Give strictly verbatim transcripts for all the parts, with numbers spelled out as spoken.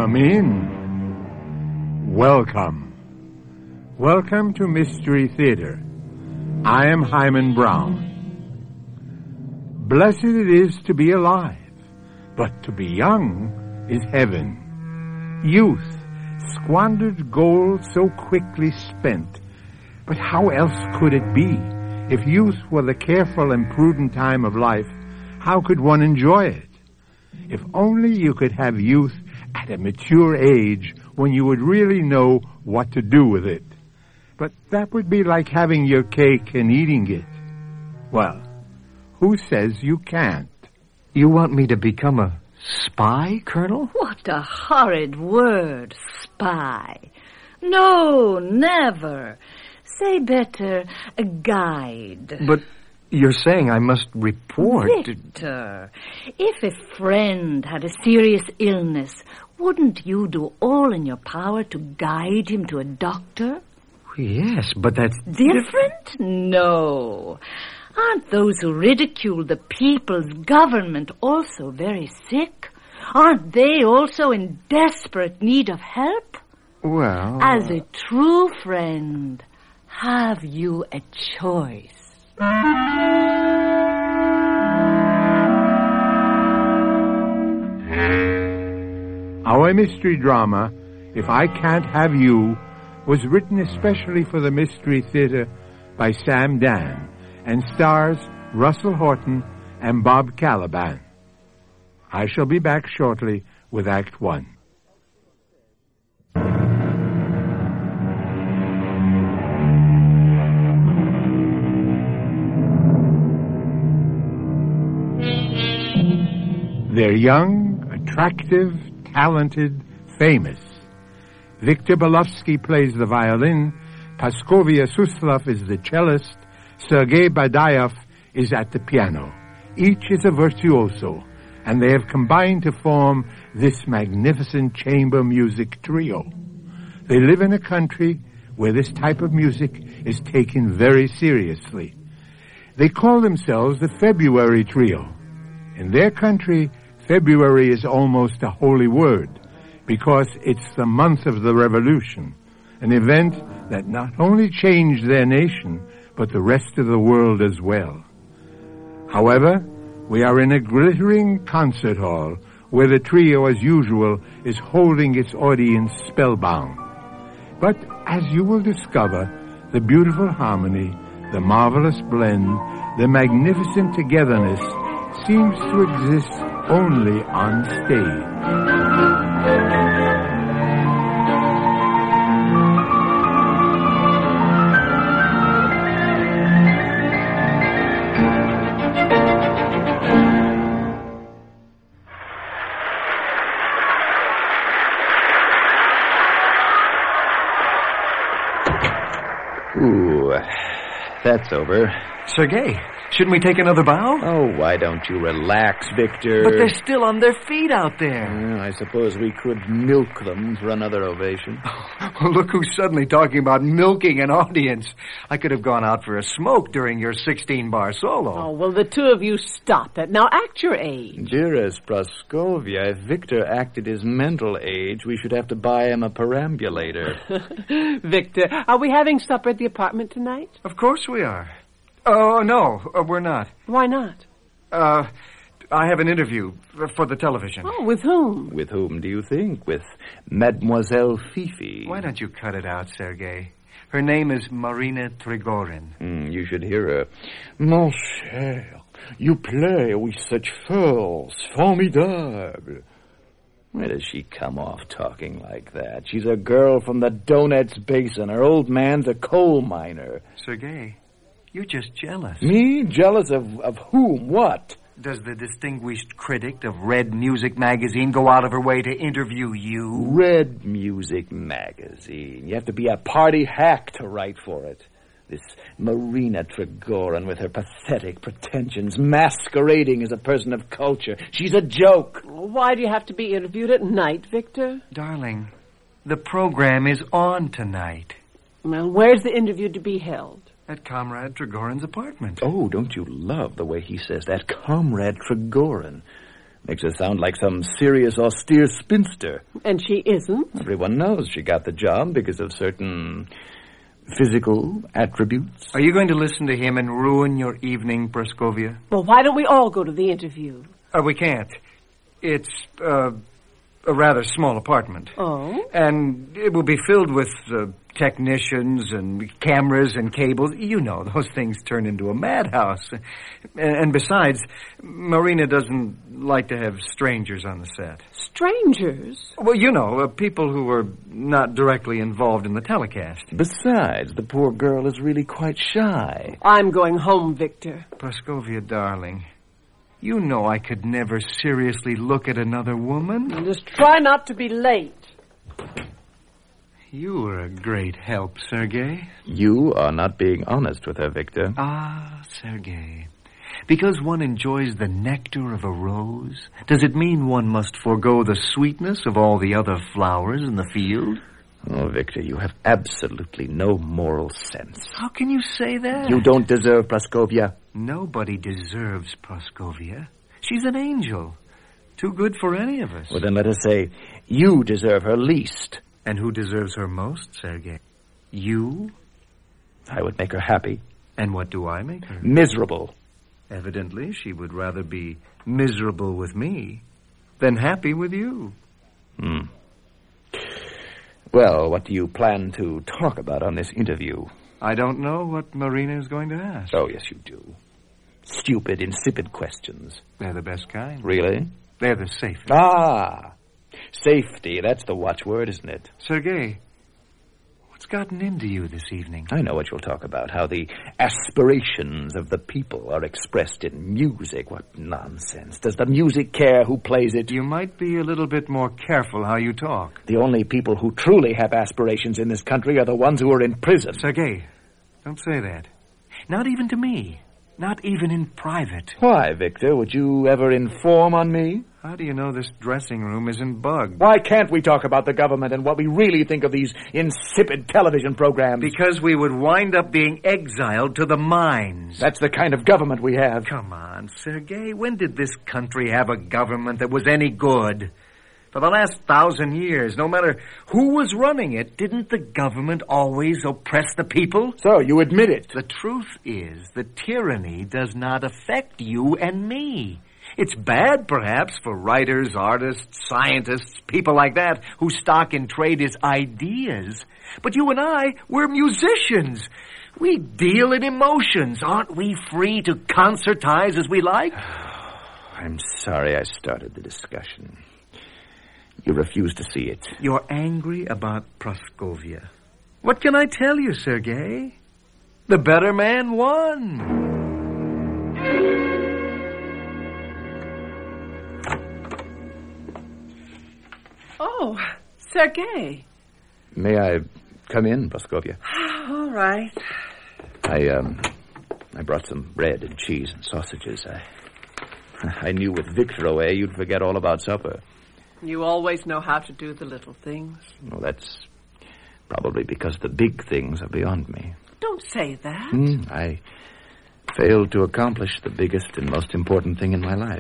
Come in. Welcome. Welcome to Mystery Theater. I am Hyman Brown. Blessed it is to be alive, but to be young is heaven. Youth, squandered gold so quickly spent. But how else could it be? If youth were the careful and prudent time of life, how could one enjoy it? If only you could have youth at a mature age when you would really know what to do with it. But that would be like having your cake and eating it. Well, who says you can't? You want me to become a spy, Colonel? What a horrid word, spy. No, never. Say better, a guide. But you're saying I must report. Victor, if a friend had a serious illness, wouldn't you do all in your power to guide him to a doctor? Yes, but that's... Different? No. Aren't those who ridicule the people's government also very sick? Aren't they also in desperate need of help? Well... As a true friend, have you a choice? Our mystery drama, If I Can't Have You, was written especially for the Mystery Theater by Sam Dan and stars Russell Horton and Bob Caliban. I shall be back shortly with Act One. They're young, attractive, talented, famous. Victor Belovsky plays the violin, Paskovia Suslov is the cellist, Sergei Badayev is at the piano. Each is a virtuoso, and they have combined to form this magnificent chamber music trio. They live in a country where this type of music is taken very seriously. They call themselves the February Trio. In their country, February is almost a holy word because it's the month of the revolution, an event that not only changed their nation, but the rest of the world as well. However, we are in a glittering concert hall where the trio, as usual, is holding its audience spellbound. But as you will discover, the beautiful harmony, the marvelous blend, the magnificent togetherness seems to exist only on stage. Ooh, that's over. Sergei, shouldn't we take another bow? Oh, why don't you relax, Victor? But they're still on their feet out there. Well, I suppose we could milk them for another ovation. Well, look who's suddenly talking about milking an audience. I could have gone out for a smoke during your sixteen-bar solo. Oh, well, the two of you stop that. Now act your age. Dearest Praskovia, if Victor acted his mental age, we should have to buy him a perambulator. Victor, are we having supper at the apartment tonight? Of course we are. Oh, no, uh, we're not. Why not? Uh, I have an interview for the television. Oh, with whom? With whom do you think? With Mademoiselle Fifi. Why don't you cut it out, Sergei? Her name is Marina Trigorin. Mm, you should hear her. Mon cher, you play with such force, formidable. Where does she come off talking like that? She's a girl from the Donets Basin. Her old man's a coal miner. Sergei, you're just jealous. Me? Jealous of, of whom? What? Does the distinguished critic of Red Music Magazine go out of her way to interview you? Red Music Magazine. You have to be a party hack to write for it. This Marina Trigorin with her pathetic pretensions, masquerading as a person of culture. She's a joke. Why do you have to be interviewed at night, Victor? Darling, the program is on tonight. Well, where's the interview to be held? At Comrade Trigorin's apartment. Oh, don't you love the way he says that? Comrade Trigorin. Makes her sound like some serious, austere spinster. And she isn't? Everyone knows she got the job because of certain physical attributes. Are you going to listen to him and ruin your evening, Praskovia? Well, why don't we all go to the interview? Uh, we can't. It's uh, a rather small apartment. Oh? And it will be filled with uh, technicians and cameras and cables. You know, those things turn into a madhouse. And, and besides, Marina doesn't like to have strangers on the set. Strangers? Well, you know, uh, people who are not directly involved in the telecast. Besides, the poor girl is really quite shy. I'm going home, Victor. Praskovia, darling, you know I could never seriously look at another woman. Just try not to be late. You were a great help, Sergei. You are not being honest with her, Victor. Ah, Sergei. Because one enjoys the nectar of a rose, does it mean one must forego the sweetness of all the other flowers in the field? Oh, Victor, you have absolutely no moral sense. How can you say that? You don't deserve Praskovia. Nobody deserves Praskovia. She's an angel. Too good for any of us. Well, then let us say you deserve her least. And who deserves her most, Sergei? You? I would make her happy. And what do I make her? Miserable. Evidently, she would rather be miserable with me than happy with you. Hmm. Well, what do you plan to talk about on this interview? I don't know what Marina is going to ask. Oh, yes, you do. Stupid, insipid questions. They're the best kind. Really? They're the safest. Ah, safety. That's the watchword, isn't it? Sergei, what's gotten into you this evening? I know what you'll talk about, how the aspirations of the people are expressed in music. What nonsense. Does the music care who plays it? You might be a little bit more careful how you talk. The only people who truly have aspirations in this country are the ones who are in prison. Sergei, don't say that. Not even to me. Not even in private. Why, Victor? Would you ever inform on me? How do you know this dressing room isn't bugged? Why can't we talk about the government and what we really think of these insipid television programs? Because we would wind up being exiled to the mines. That's the kind of government we have. Come on, Sergei. When did this country have a government that was any good? For the last thousand years, no matter who was running it, didn't the government always oppress the people? So, you admit it. The truth is that tyranny does not affect you and me. It's bad, perhaps, for writers, artists, scientists, people like that, whose stock in trade is ideas. But you and I, we're musicians. We deal in emotions. Aren't we free to concertize as we like? I'm sorry I started the discussion. You refuse to see it. You're angry about Praskovia. What can I tell you, Sergei? The better man won. Oh, Sergei. May I come in, Praskovia? All right. I, um, I brought some bread and cheese and sausages. I, I knew with Victor away you'd forget all about supper. You always know how to do the little things. Well, that's probably because the big things are beyond me. Don't say that. Mm, I failed to accomplish the biggest and most important thing in my life.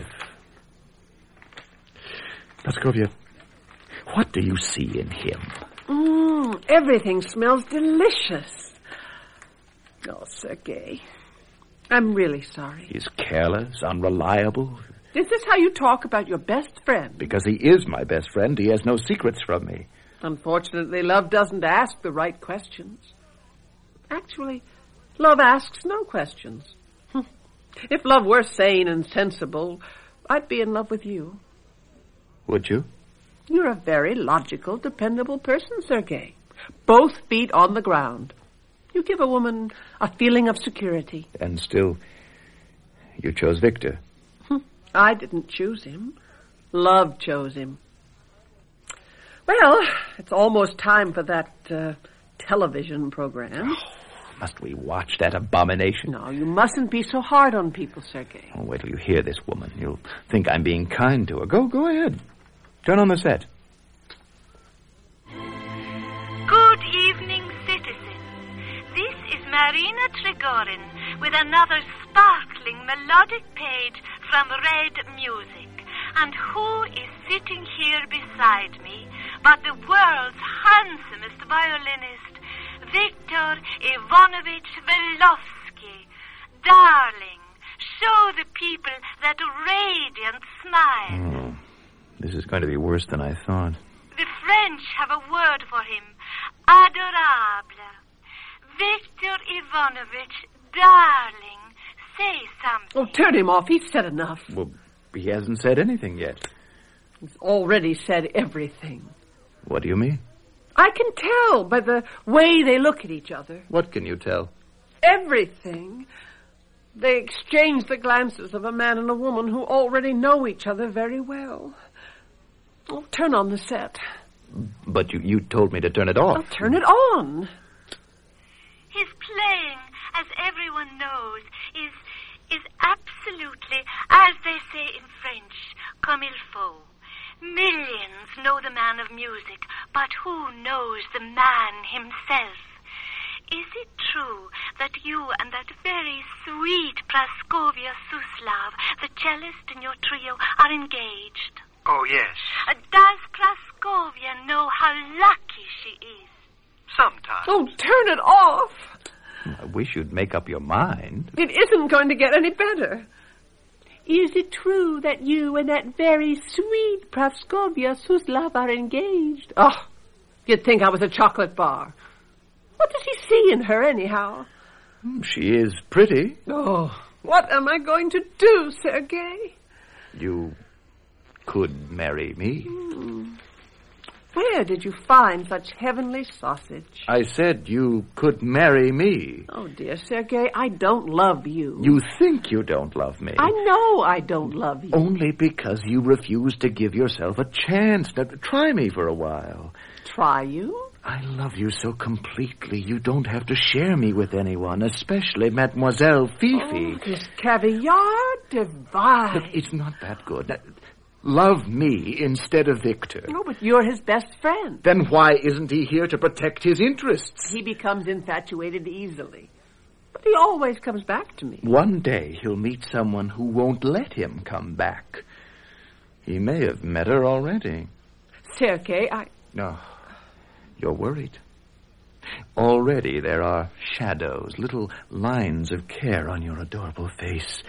Praskovia, what do you see in him? Mm, everything smells delicious. Oh, Sergei, I'm really sorry. He's careless, unreliable. Is this how you talk about your best friend? Because he is my best friend, he has no secrets from me. Unfortunately, love doesn't ask the right questions. Actually, love asks no questions. If love were sane and sensible, I'd be in love with you. Would you? You're a very logical, dependable person, Sergei. Both feet on the ground. You give a woman a feeling of security. And still, you chose Victor. I didn't choose him. Love chose him. Well, it's almost time for that uh, television program. Oh, must we watch that abomination? No, you mustn't be so hard on people, Sergei. Oh, wait till you hear this woman. You'll think I'm being kind to her. Go, go ahead. Turn on the set. Good evening, citizens. This is Marina Trigorin with another sparkling melodic page from Red Music. And who is sitting here beside me but the world's handsomest violinist, Viktor Ivanovich Velosky? Darling, show the people that radiant smile. Oh, this is going to be worse than I thought. The French have a word for him. Adorable. Victor Ivanovich, darling, say something. Oh, turn him off. He's said enough. Well, he hasn't said anything yet. He's already said everything. What do you mean? I can tell by the way they look at each other. What can you tell? Everything. They exchange the glances of a man and a woman who already know each other very well. Oh, turn on the set. But you, you told me to turn it off. Oh, turn it on. His playing, as everyone knows, is is absolutely, as they say in French, comme il faut. Millions know the man of music, but who knows the man himself? Is it true that you and that very sweet Praskovia Suslav, the cellist in your trio, are engaged? Oh, yes. Uh, does Praskovia know how lucky she is? Sometimes. Oh, turn it off. I wish you'd make up your mind. It isn't going to get any better. Is it true that you and that very sweet Praskovia Suslav are engaged? Oh, you'd think I was a chocolate bar. What does he see in her, anyhow? She is pretty. Oh, what am I going to do, Sergei? You could marry me. Hmm. Where did you find such heavenly sausage? I said you could marry me. Oh, dear Sergei, I don't love you. You think you don't love me. I know I don't love you. Only because you refuse to give yourself a chance. Now, try me for a while. Try you? I love you so completely, you don't have to share me with anyone, especially Mademoiselle Fifi. Oh, this caviar divine. Look, it's not that good. That, love me instead of Victor. No, but you're his best friend. Then why isn't he here to protect his interests? He becomes infatuated easily. But he always comes back to me. One day he'll meet someone who won't let him come back. He may have met her already. Sergei, I... No. You're worried. Already there are shadows, little lines of care on your adorable face.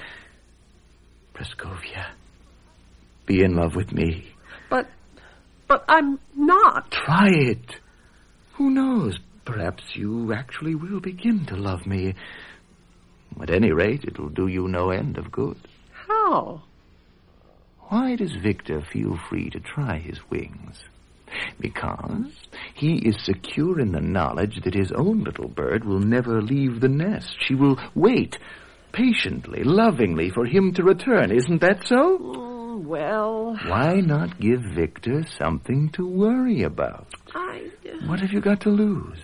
Praskovia, be in love with me. But, but I'm not. Try it. Who knows? Perhaps you actually will begin to love me. At any rate, it'll do you no end of good. How? Why does Victor feel free to try his wings? Because he is secure in the knowledge that his own little bird will never leave the nest. She will wait patiently, lovingly for him to return. Isn't that so? Mm, well... Why not give Victor something to worry about? I... What have you got to lose?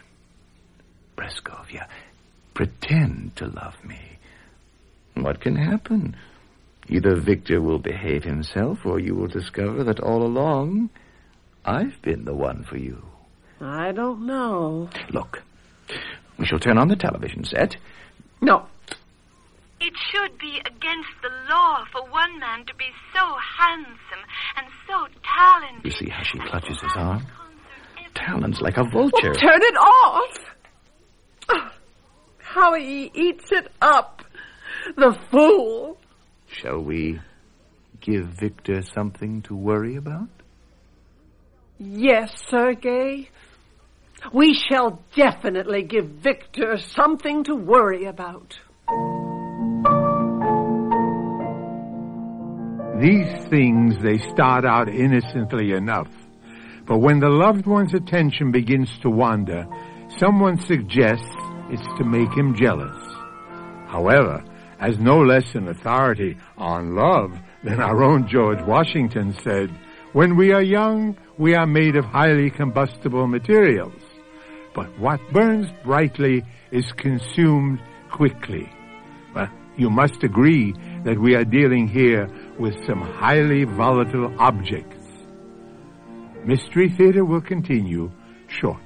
Praskovia, pretend to love me. What can happen? Either Victor will behave himself, or you will discover that all along I've been the one for you. I don't know. Look, we shall turn on the television set. No. It should be against the law for one man to be so handsome and so talented. You see how she clutches his arm? Talons like a vulture. Well, turn it off. Oh, how he eats it up. The fool. Shall we give Victor something to worry about? Yes, Sergei. We shall definitely give Victor something to worry about. These things, they start out innocently enough. But when the loved one's attention begins to wander, someone suggests it's to make him jealous. However, as no less an authority on love than our own George Washington said, when we are young, we are made of highly combustible materials. But what burns brightly is consumed quickly. Well, you must agree that we are dealing here with some highly volatile objects. Mystery Theater will continue shortly.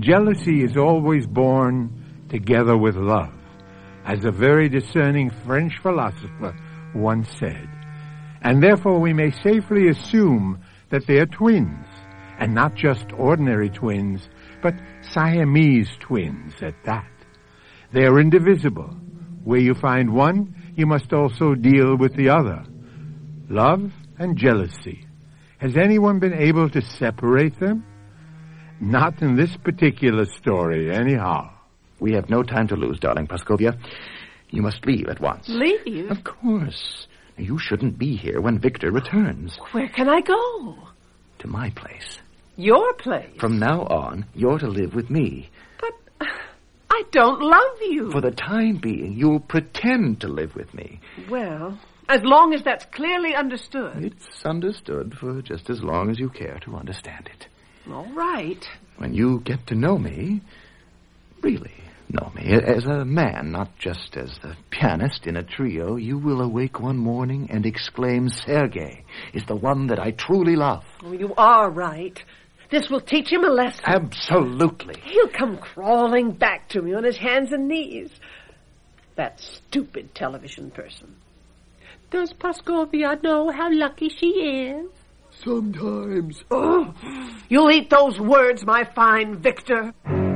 jealousy is always born together with love, as a very discerning French philosopher once said. And therefore we may safely assume that they are twins, and not just ordinary twins, but Siamese twins at that. They are indivisible. Where you find one, you must also deal with the other. Love and jealousy. Has anyone been able to separate them? Not in this particular story, anyhow. We have no time to lose, darling Praskovia. You must leave at once. Leave? Of course. You shouldn't be here when Victor returns. Where can I go? To my place. Your place? From now on, you're to live with me. But uh, I don't love you. For the time being, you'll pretend to live with me. Well, as long as that's clearly understood. It's understood for just as long as you care to understand it. All right. When you get to know me, really know me, as a man, not just as the pianist in a trio, you will awake one morning and exclaim, Sergei is the one that I truly love. Oh, you are right. This will teach him a lesson. Absolutely. He'll come crawling back to me on his hands and knees. That stupid television person. Does Praskovia know how lucky she is? Sometimes. Oh, you'll eat those words, my fine Victor.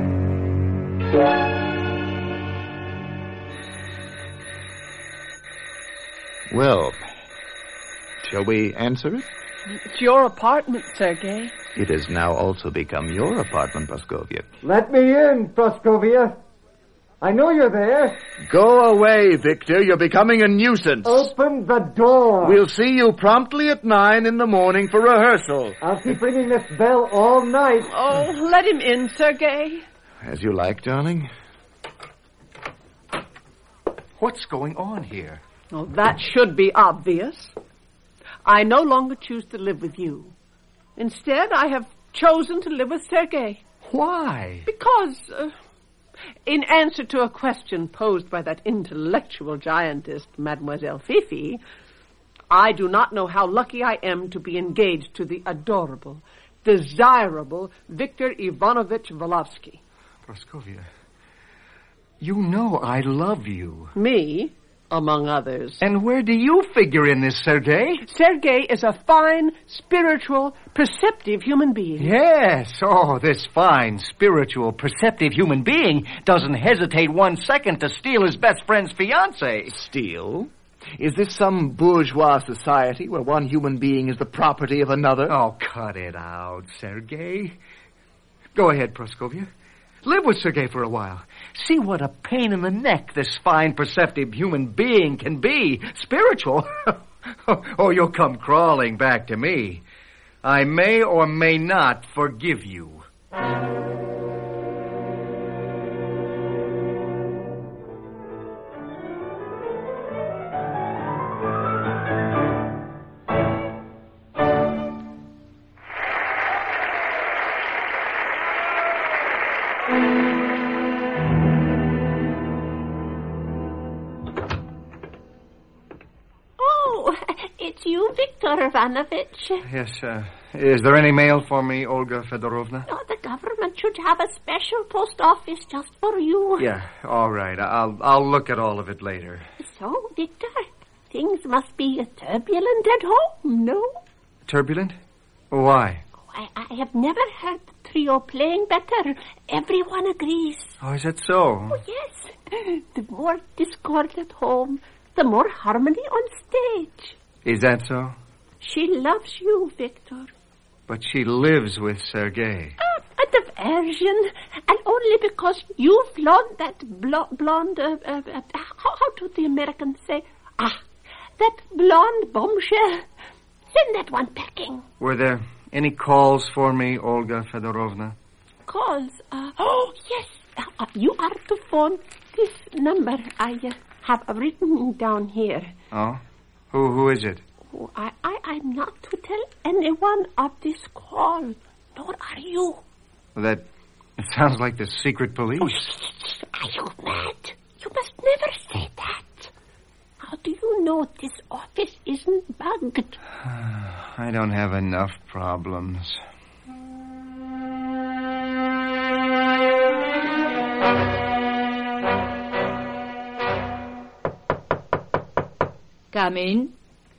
Well, shall we answer it? It's your apartment, Sergei. It has now also become your apartment, Praskovia. Let me in, Praskovia. I know you're there. Go away, Victor. You're becoming a nuisance. Open the door. We'll see you promptly at nine in the morning for rehearsal. I'll keep ringing this bell all night. Oh, let him in, Sergei. As you like, darling. What's going on here? Oh, that should be obvious. I no longer choose to live with you. Instead, I have chosen to live with Sergei. Why? Because, uh, in answer to a question posed by that intellectual giantess, Mademoiselle Fifi, I do not know how lucky I am to be engaged to the adorable, desirable Victor Ivanovich Volovsky. Praskovia, you know I love you. Me, among others. And where do you figure in this, Sergei? Sergei is a fine, spiritual, perceptive human being. Yes. Oh, this fine, spiritual, perceptive human being doesn't hesitate one second to steal his best friend's fiancée. Steal? Is this some bourgeois society where one human being is the property of another? Oh, cut it out, Sergei. Go ahead, Praskovia. Live with Sergei for a while. See what a pain in the neck this fine, perceptive human being can be. Spiritual. Oh, you'll come crawling back to me. I may or may not forgive you. Victor Ivanovich. Yes, uh, is there any mail for me, Olga Fedorovna? Oh, the government should have a special post office just for you. Yeah, all right. I'll I'll look at all of it later. So, Victor, things must be turbulent at home, no? Turbulent? Why? I, I have never heard the trio playing better. Everyone agrees. Oh, is that so? Oh, yes. The more discord at home, the more harmony on stage. Is that so? She loves you, Victor. But she lives with Sergei. Ah, a diversion. And only because you flaunt that blo- blonde... Uh, uh, uh, how, how do the Americans say? Ah, that blonde bombshell. Send that one packing. Were there any calls for me, Olga Fedorovna? Calls? Uh, oh, yes. Uh, uh, you are to phone this number I uh, have written down here. Oh? Who who is it? Oh, I, I, I'm not to tell anyone of this call, nor are you. Well, that it sounds like the secret police. Oh, shh, are you mad? You must never say that. How do you know this office isn't bugged? I don't have enough problems. Come in.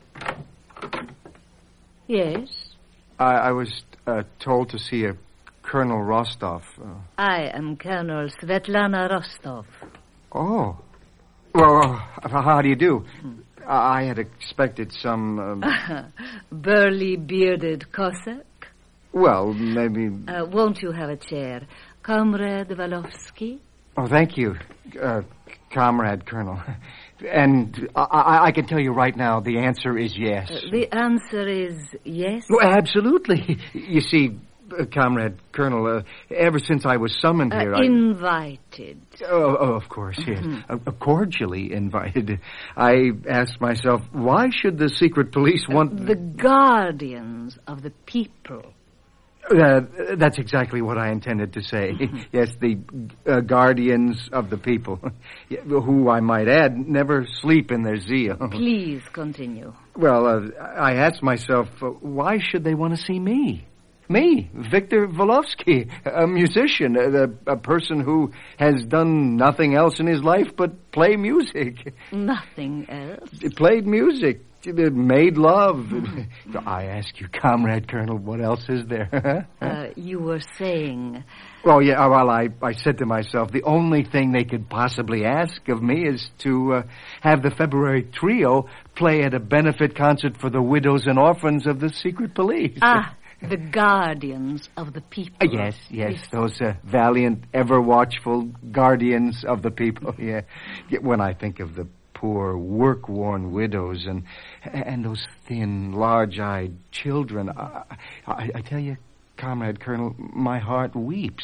Yes? I, I was uh, told to see a Colonel Rostov. Uh, I am Colonel Svetlana Rostov. oh. Well, uh, how do you do? I had expected some... Um, Burly, bearded Cossack? well, maybe... Uh, won't you have a chair? Comrade Valovsky? Oh, thank you, uh, Comrade Colonel. And I, I, I can tell you right now, the answer is yes. Uh, the answer is yes? Well, absolutely. You see, uh, Comrade Colonel, uh, ever since I was summoned here... Uh, I... invited. Oh, oh, of course, yes. Mm-hmm. Uh, cordially invited. I asked myself, why should the secret police want... Uh, the guardians of the people. Uh, that's exactly what I intended to say. Yes, the uh, guardians of the people, who, I might add, never sleep in their zeal. Please continue. Well, uh, I asked myself, uh, why should they want to see me? Me, Victor Volovsky, a musician, a, a person who has done nothing else in his life but play music. Nothing else? Played music. Made love. I ask you, Comrade Colonel, what else is there? uh, you were saying... Oh, yeah, well, I, I said to myself, the only thing they could possibly ask of me is to uh, have the February Trio play at a benefit concert for the widows and orphans of the secret police. Ah, the guardians of the people. Uh, yes, yes, yes, those uh, valiant, ever-watchful guardians of the people, yeah. When I think of the poor, work-worn widows and and those thin, large-eyed children. I, I, I tell you, Comrade Colonel, my heart weeps.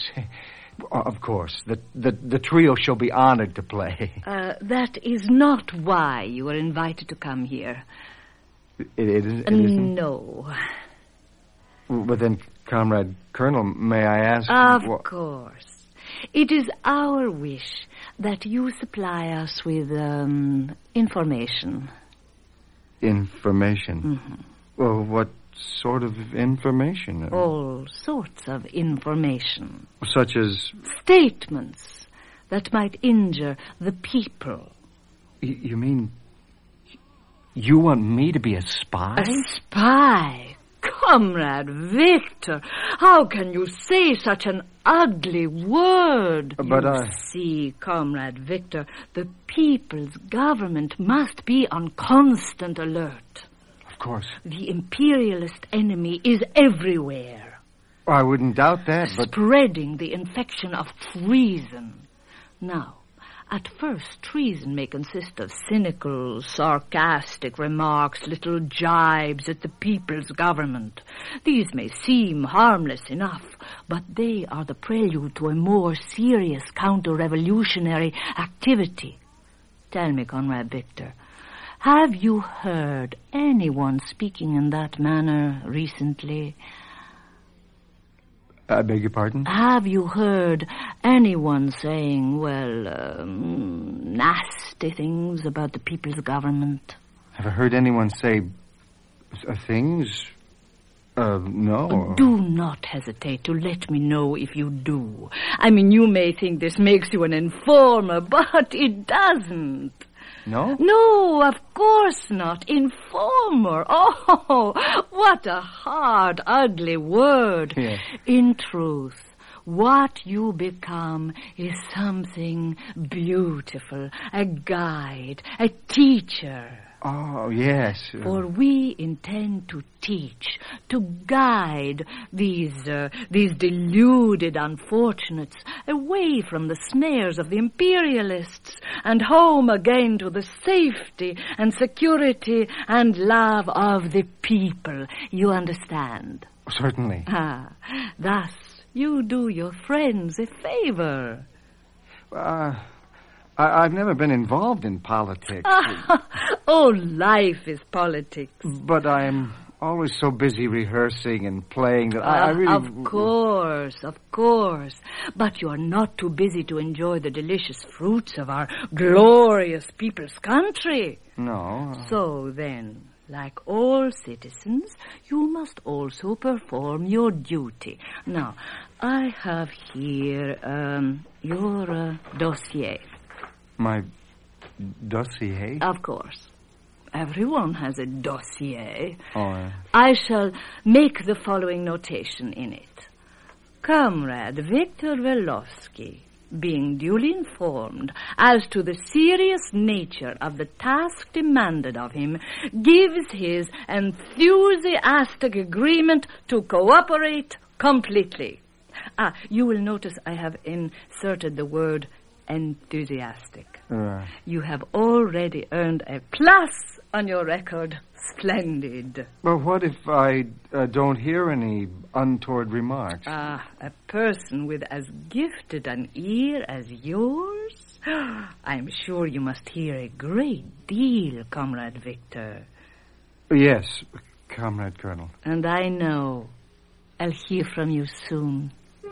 Of course, the, the, the trio shall be honored to play. Uh, that is not why you were invited to come here. It, it, is, it isn't? No. But then, Comrade Colonel, may I ask... Of wh- course. It is our wish that you supply us with um, information. Information? Mm-hmm. Well, what sort of information? All sorts of information. Such as? Statements that might injure the people. Y- you mean you want me to be a spy? A spy? Comrade Victor, how can you say such an ugly word? But you I... see, Comrade Victor, the people's government must be on constant alert. Of course. The imperialist enemy is everywhere. I wouldn't doubt that, but... Spreading the infection of treason. Now, at first, treason may consist of cynical, sarcastic remarks, little jibes at the people's government. These may seem harmless enough, but they are the prelude to a more serious counter-revolutionary activity. Tell me, Comrade Victor, have you heard anyone speaking in that manner recently? I beg your pardon? Have you heard anyone saying, well, um, nasty things about the people's government? Have I heard anyone say uh, things? Uh, no. Do not hesitate to let me know if you do. I mean, you may think this makes you an informer, but it doesn't. No? No, of course not. Informer. Oh, what a hard, ugly word. Yes. In truth, what you become is something beautiful, a guide, a teacher. Oh, yes. For we intend to teach, to guide these uh, these deluded unfortunates away from the snares of the imperialists and home again to the safety and security and love of the people. You understand? Certainly. Ah, thus you do your friends a favor. Uh... I, I've never been involved in politics. Oh, life is politics. But I'm always so busy rehearsing and playing that uh, I, I really... Of course, of course. But you're not too busy to enjoy the delicious fruits of our glorious people's country. No. So then, like all citizens, you must also perform your duty. Now, I have here um, your uh, dossier. My dossier? Of course. Everyone has a dossier. Oh, uh, I shall make the following notation in it. Comrade Victor Velofsky, being duly informed as to the serious nature of the task demanded of him, gives his enthusiastic agreement to cooperate completely. Ah, you will notice I have inserted the word enthusiastic. uh, You have already earned a plus on your record. Splendid. Well, what if I uh, don't hear any untoward remarks? Ah, a person with as gifted an ear as yours? I'm sure you must hear a great deal, Comrade Victor. Yes, Comrade Colonel. And I know I'll hear from you soon.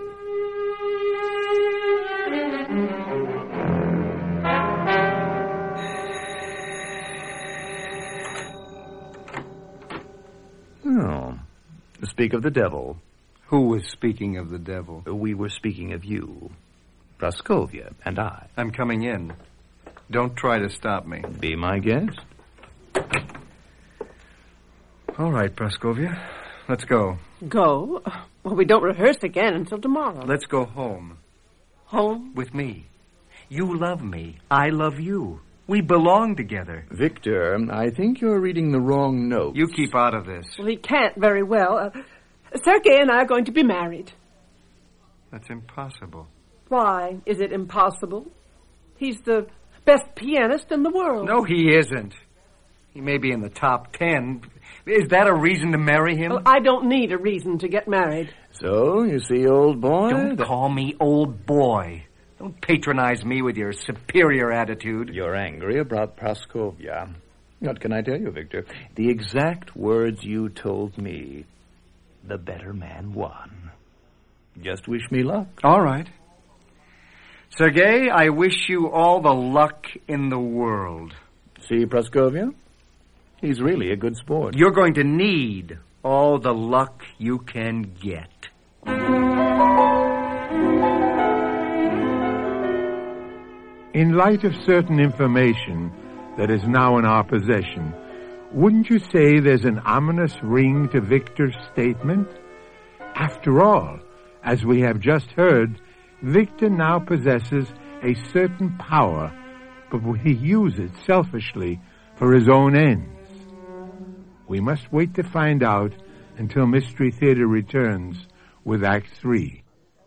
Oh, speak of the devil. Who was speaking of the devil? We were speaking of you, Praskovia, and I. I'm coming in. Don't try to stop me. Be my guest. All right, Praskovia. Let's go. Go? Well, we don't rehearse again until tomorrow. Let's go home. Home? With me. You love me. I love you. We belong together. Victor, I think you're reading the wrong note. You keep out of this. Well, he can't very well. Uh, Sergei and I are going to be married. That's impossible. Why is it impossible? He's the best pianist in the world. No, he isn't. He may be in the top ten. Is that a reason to marry him? Well, I don't need a reason to get married. So, you see, old boy... Don't call me old boy. Don't patronize me with your superior attitude. You're angry about Praskovia. What can I tell you, Victor? The exact words you told me. The better man won. Just wish me luck. All right. Sergei, I wish you all the luck in the world. See, Praskovia? He's really a good sport. You're going to need all the luck you can get. In light of certain information that is now in our possession, wouldn't you say there's an ominous ring to Victor's statement? After all, as we have just heard, Victor now possesses a certain power, but will he use it selfishly for his own ends? We must wait to find out until Mystery Theater returns with Act Three.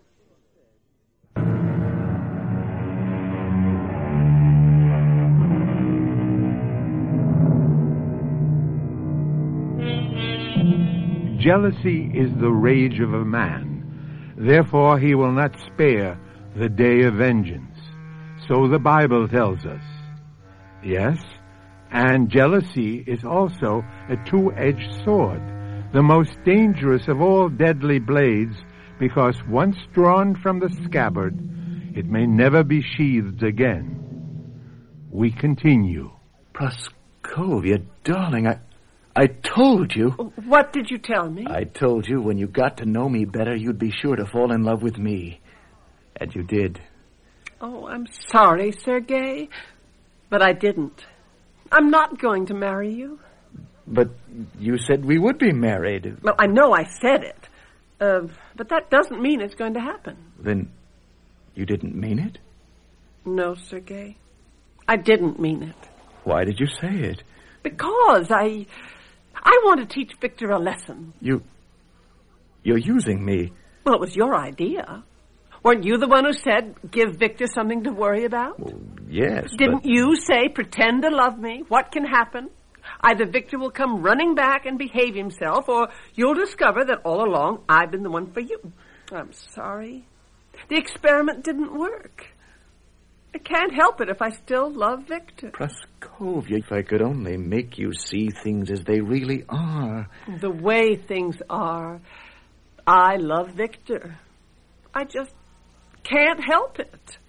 Jealousy is the rage of a man. Therefore he will not spare the day of vengeance. So the Bible tells us. Yes, and jealousy is also a two-edged sword, the most dangerous of all deadly blades, because once drawn from the scabbard, it may never be sheathed again. We continue. Praskovia, darling, I... I told you. What did you tell me? I told you when you got to know me better, you'd be sure to fall in love with me. And you did. Oh, I'm sorry, Sergei, but I didn't. I'm not going to marry you. But you said we would be married. Well, I know I said it, uh, but that doesn't mean it's going to happen. Then you didn't mean it? No, Sergei, I didn't mean it. Why did you say it? Because I... I want to teach Victor a lesson. You... You're using me. Well, it was your idea. Weren't you the one who said, give Victor something to worry about? Well, yes, Didn't but... you say, pretend to love me? What can happen? Either Victor will come running back and behave himself, or you'll discover that all along I've been the one for you. I'm sorry. The experiment didn't work. I can't help it if I still love Victor. Praskovia, if I could only make you see things as they really are. The way things are, I love Victor. I just can't help it.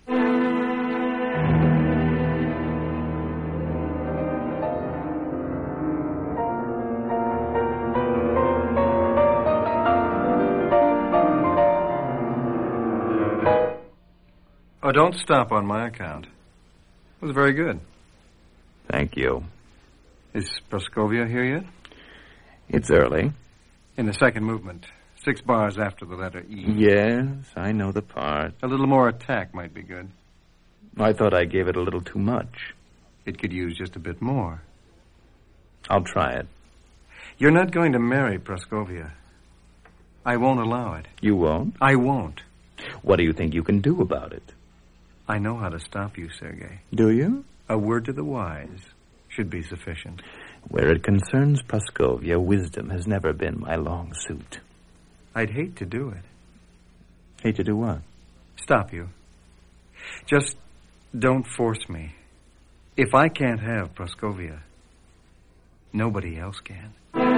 Oh, don't stop on my account. It was very good. Thank you. Is Praskovia here yet? It's early. In the second movement. Six bars after the letter E. Yes, I know the part. A little more attack might be good. I thought I gave it a little too much. It could use just a bit more. I'll try it. You're not going to marry Praskovia. I won't allow it. You won't? I won't. What do you think you can do about it? I know how to stop you, Sergei. Do you? A word to the wise should be sufficient. Where it concerns Praskovia, wisdom has never been my long suit. I'd hate to do it. Hate to do what? Stop you. Just don't force me. If I can't have Praskovia, nobody else can.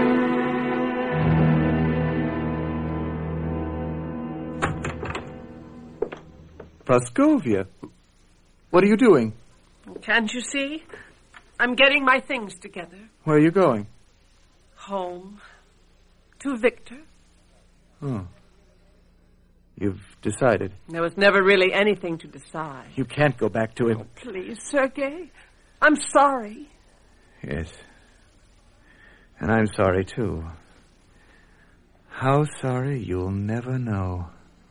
Praskovia, what are you doing? Can't you see? I'm getting my things together. Where are you going? Home. To Victor. Oh. You've decided. There was never really anything to decide. You can't go back to him. Oh, please, Sergei. I'm sorry. Yes. And I'm sorry, too. How sorry, you'll never know.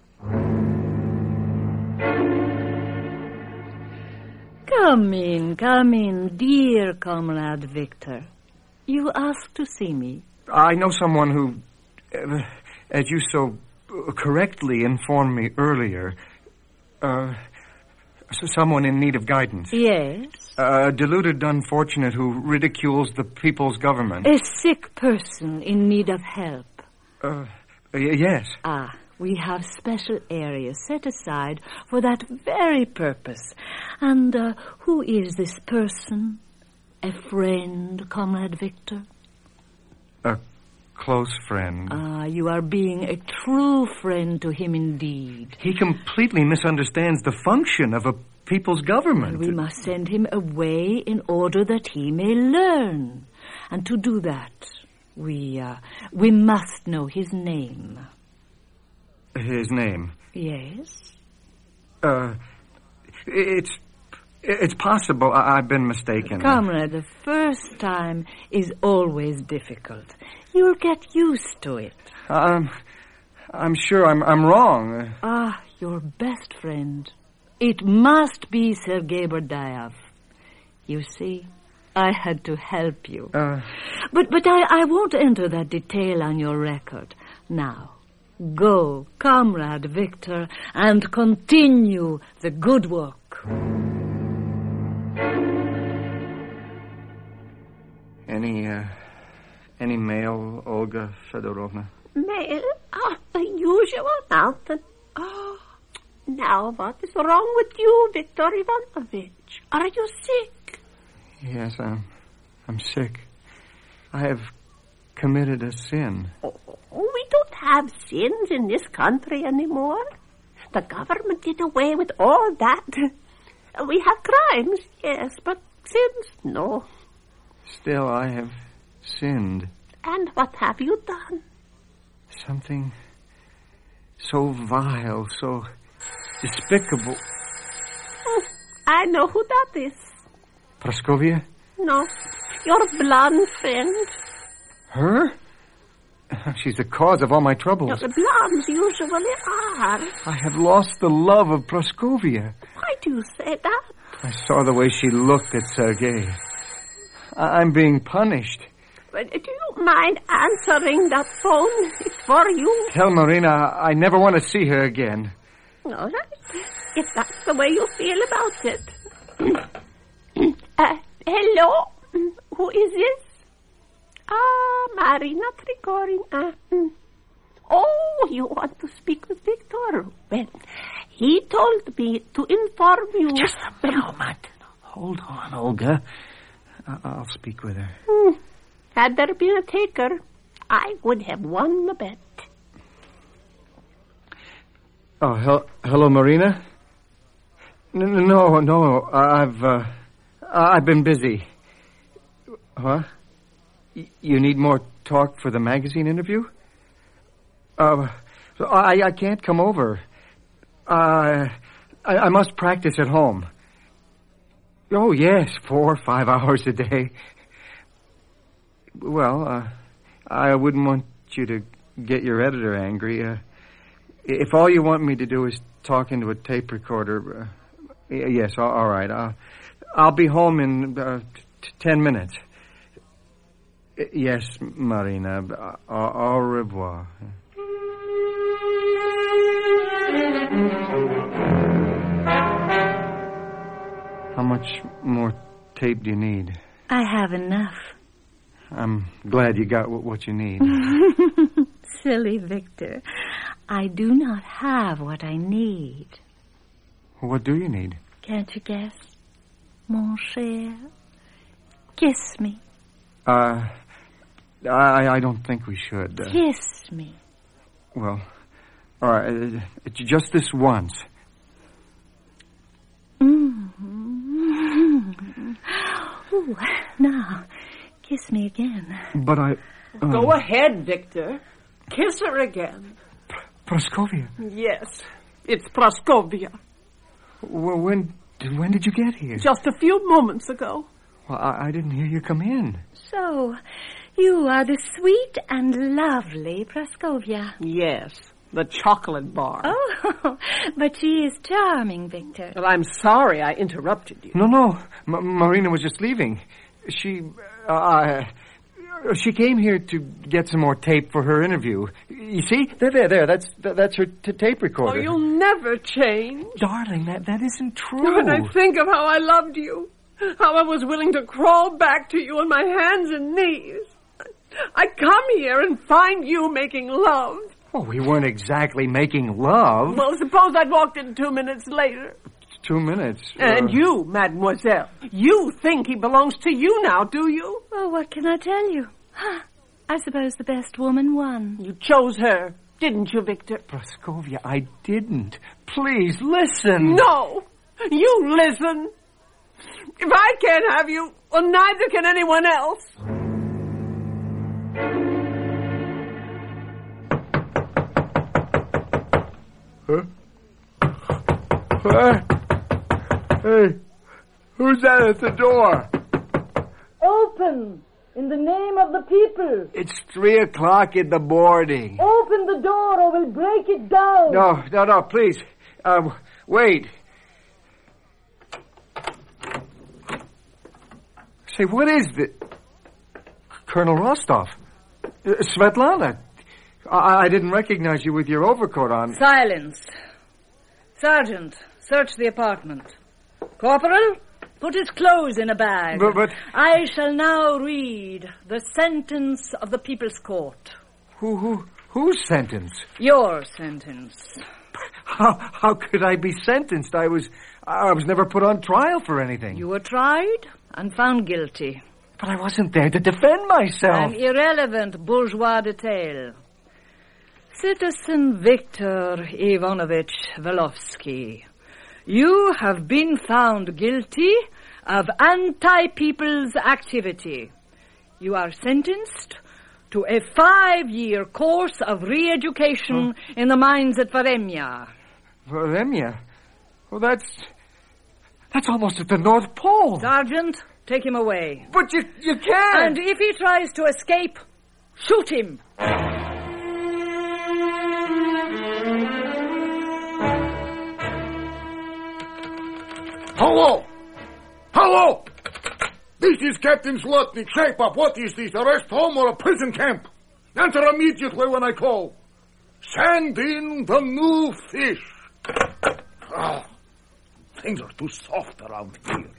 Come in, come in, dear comrade Victor. You asked to see me. I know someone who, uh, as you so correctly informed me earlier, uh, someone in need of guidance. Yes? A deluded unfortunate who ridicules the people's government. A sick person in need of help. Uh, y- yes. Ah, we have special areas set aside for that very purpose. And uh, who is this person? A friend, Comrade Victor? A close friend. Ah, you are being a true friend to him indeed. He completely misunderstands the function of a people's government. Well, we must send him away in order that he may learn. And to do that, we, uh, we must know his name. His name? Yes? Uh, it's... It's possible I- I've been mistaken. Comrade, the first time is always difficult. You'll get used to it. I'm... I'm sure I'm, I'm wrong. Ah, your best friend. It must be Sergei Berdayev. You see, I had to help you. Uh... But, but I, I won't enter that detail on your record. Now, go, Comrade Victor, and continue the good work. Any, uh, any mail, Olga Fedorovna? Mail? Oh, the usual mountain. Oh, now what is wrong with you, Viktor Ivanovich? Are you sick? Yes, I'm, I'm sick. I have committed a sin. Oh, we don't have sins in this country anymore. The government did away with all that. We have crimes, yes, but sins, no. Still, I have sinned. And what have you done? Something so vile, so despicable. Oh, I know who that is. Praskovia? No, your blonde friend. Her? She's the cause of all my troubles. No, the blondes usually are. I have lost the love of Praskovia. Why do you say that? I saw the way she looked at Sergei. I'm being punished. But do you mind answering that phone? It's for you. Tell Marina I never want to see her again. All right. If that's the way you feel about it. uh, hello? Who is this? Ah, Marina Trigorin. Uh, oh, you want to speak with Victor? Well, he told me to inform you. Just a moment. Hold on, Olga. I'll speak with her. Hmm. Had there been a taker, I would have won the bet. Oh, hel- hello, Marina? N- no, no, I've, uh, I've been busy. Huh? Y- you need more talk for the magazine interview? Uh, I, I can't come over. Uh, I, I must practice at home. Oh, yes, four or five hours a day. Well, uh, I wouldn't want you to get your editor angry. Uh, if all you want me to do is talk into a tape recorder, uh, yes, all, all right. Uh, I'll be home in uh, t- ten minutes. Yes, Marina. Uh, au revoir. How much more tape do you need? I have enough. I'm glad you got w- what you need. Silly Victor. I do not have what I need. What do you need? Can't you guess? Mon cher. Kiss me. Uh, I, I don't think we should. Uh, Kiss me. Well, all right. Uh, it's just this once. Mm-hmm. Ooh, now, kiss me again. But I... Uh, Go ahead, Victor. Kiss her again. Praskovia? Yes, it's Praskovia. Well, when, when did you get here? Just a few moments ago. Well, I, I didn't hear you come in. So, you are the sweet and lovely Praskovia. Yes, the chocolate bar. Oh, but she is charming, Victor. Well, I'm sorry I interrupted you. No, no. M- Marina was just leaving. She, uh, uh, she came here to get some more tape for her interview. You see? There, there, there. That's that's her t- tape recorder. Oh, you'll never change. Darling, that, that isn't true. When I think of how I loved you, how I was willing to crawl back to you on my hands and knees. I come here and find you making love. Oh, we weren't exactly making love. Well, suppose I'd walked in two minutes later. Two minutes. And uh... you, mademoiselle, you think he belongs to you now, do you? Well, what can I tell you? I suppose the best woman won. You chose her, didn't you, Victor? Praskovia, I didn't. Please, listen. No, you listen. If I can't have you, well, neither can anyone else. Huh? Huh? Hey, who's that at the door? Open, in the name of the people. It's three o'clock in the morning. Open the door or we'll break it down. No, no, no, please. Uh, wait. Say, what is this? Colonel Rostov. Uh, Svetlana. I-, I didn't recognize you with your overcoat on. Silence. Sergeant, search the apartment. Corporal, put his clothes in a bag. But, but... I shall now read the sentence of the People's Court. Who, who, whose sentence? Your sentence. How, how could I be sentenced? I was, I was never put on trial for anything. You were tried and found guilty. But I wasn't there to defend myself. An irrelevant bourgeois detail. Citizen Victor Ivanovich Velovsky, you have been found guilty of anti-people's activity. You are sentenced to a five-year course of re-education huh? in the mines at Varemya. Varemya? Well, that's... That's almost at the North Pole. Sergeant, take him away. But you, you can't. And if he tries to escape, shoot him. Hello! Hello! This is Captain Zlotnik. Shape up. What is this, a rest home or a prison camp? Answer immediately when I call. Send in the new fish. Oh, things are too soft around here.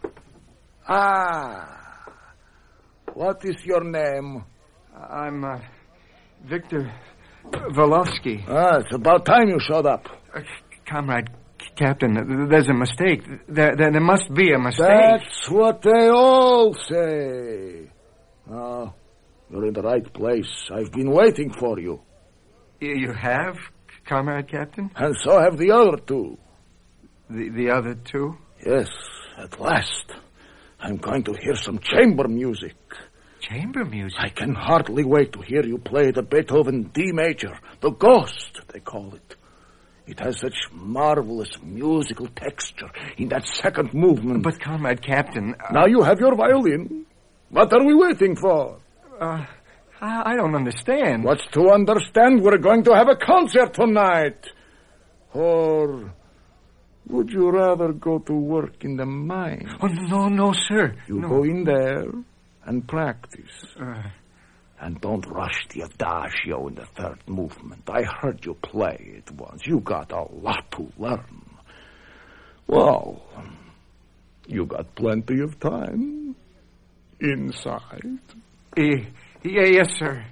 Ah. What is your name? I'm, uh, Victor Velovsky. Ah, it's about time you showed up. Uh, comrade Captain, there's a mistake. There, there, there must be a mistake. That's what they all say. Ah, you're in the right place. I've been waiting for you. You have, Comrade Captain? And so have the other two. The, the other two? Yes, at last. I'm going to hear some chamber music. Chamber music? I can hardly wait to hear you play the Beethoven D major, the Ghost, they call it. It has such marvelous musical texture in that second movement. But, Comrade Captain... Uh... Now you have your violin. What are we waiting for? Uh, I, I don't understand. What's to understand? We're going to have a concert tonight. Or would you rather go to work in the mine? Oh, no, no, sir. You no. go in there and practice. Uh, and don't rush the adagio in the third movement. I heard you play it once. You got a lot to learn. Well, you got plenty of time inside. Uh, yeah, yes, sir.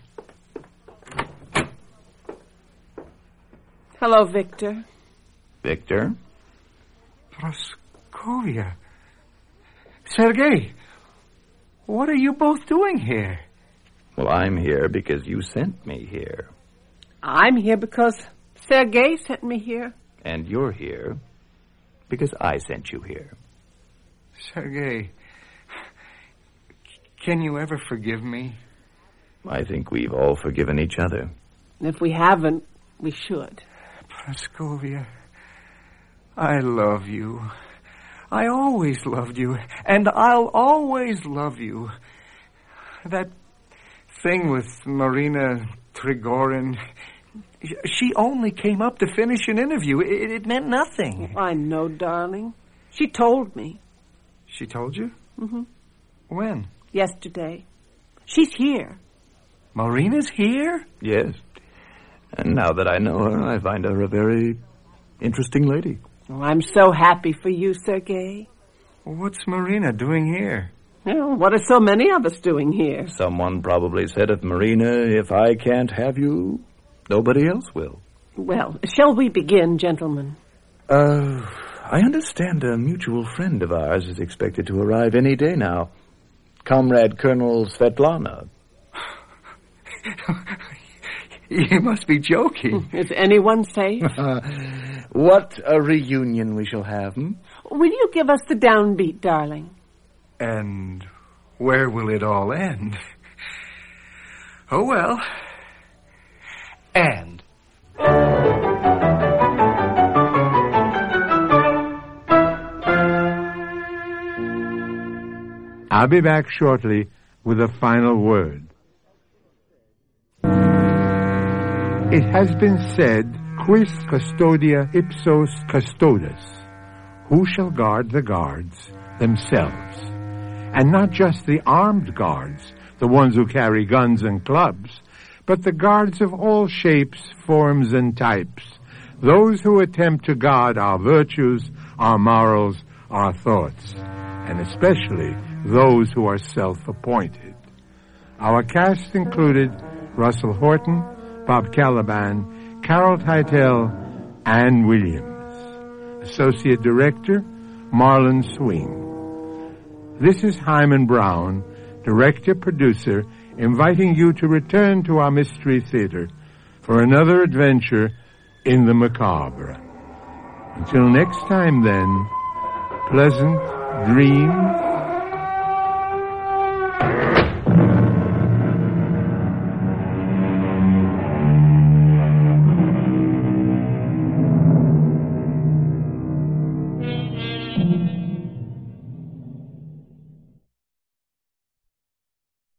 Hello, Victor. Victor? Praskovia. Sergei, what are you both doing here? Well, I'm here because you sent me here. I'm here because Sergei sent me here. And you're here because I sent you here. Sergei, can you ever forgive me? I think we've all forgiven each other. And if we haven't, we should. Praskovia, I love you. I always loved you, and I'll always love you. That thing with Marina Trigorin, she only came up to finish an interview. It, it meant nothing. I know, darling. She told me. She told you? Mm-hmm. When? Yesterday. She's here. Marina's here? Yes. And now that I know her, I find her a very interesting lady. Oh, I'm so happy for you, Sergei. What's Marina doing here? Well, what are so many of us doing here? Someone probably said of Marina, if I can't have you, nobody else will. Well, shall we begin, gentlemen? Uh, I understand a mutual friend of ours is expected to arrive any day now. Comrade Colonel Svetlana. You must be joking. Is anyone safe? What a reunion we shall have, hmm? Will you give us the downbeat, darling? And where will it all end? Oh, well. And. I'll be back shortly with a final word. It has been said, quis custodia ipsos custodes? Who shall guard the guards themselves? And not just the armed guards, the ones who carry guns and clubs, but the guards of all shapes, forms, and types, those who attempt to guard our virtues, our morals, our thoughts, and especially those who are self-appointed. Our cast included Russell Horton, Bob Caliban, Carol Teitel, Ann Williams. Associate Director, Marlon Swing. This is Hyman Brown, Director-Producer, inviting you to return to our Mystery Theater for another adventure in the macabre. Until next time, then, pleasant dreams